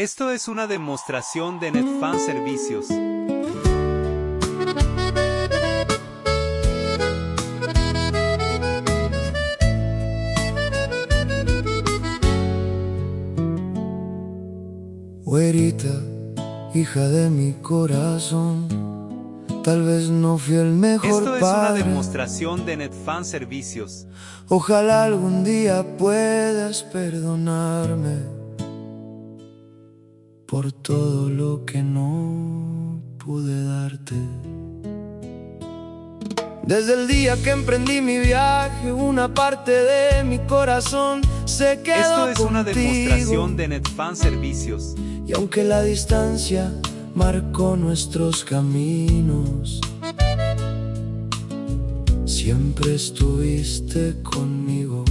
Esto es una demostración de Netfan Servicios. Güerita, hija de mi corazón, tal vez no fui el mejor Esto es una padre. demostración de Netfan Servicios. Ojalá algún día puedas perdonarme por todo lo que no pude darte. Desde el día que emprendí mi viaje, una parte de mi corazón se quedó Esto es contigo. una demostración de Netfan Servicios. Y aunque la distancia marcó nuestros caminos, siempre estuviste conmigo.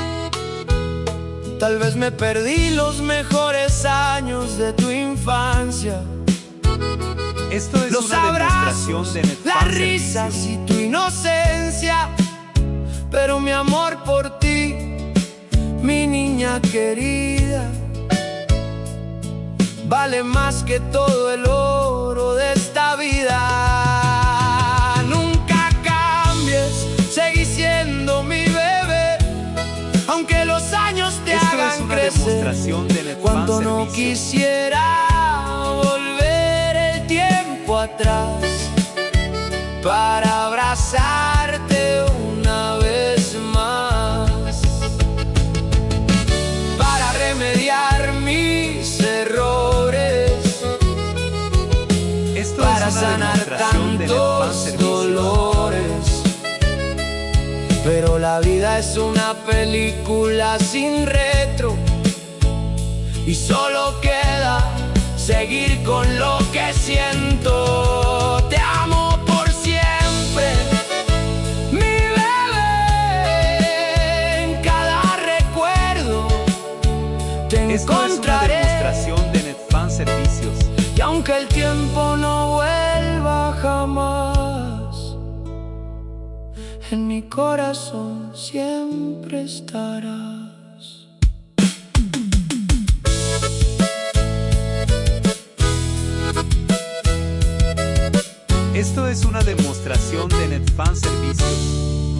Tal vez me perdí los mejores años de tu infancia, Esto es los una demostración abrazos, de Netfan las risas Servicios. y tu inocencia. Pero mi amor por ti, mi niña querida, vale más que todo el oro de esta vida. Nunca cambies, seguí siendo mi bebé, aunque los años te Esto hagan es una crecer. demostración de Netfan Cuando no Servicios. quisiera volver el tiempo atrás para abrazarte una vez más, para remediar mis errores, Esto para es una sanar demostración de Netfan tantos Servicios. dolores. Pero la vida es una película sin retro y solo queda seguir con lo que siento. Te amo por siempre, mi bebé. En cada recuerdo te Esto es una encontraré. demostración de Netfan Servicios. Y aunque el tiempo no vuelva jamás, en mi corazón siempre estarás. Esto es una demostración de Netfan Servicios.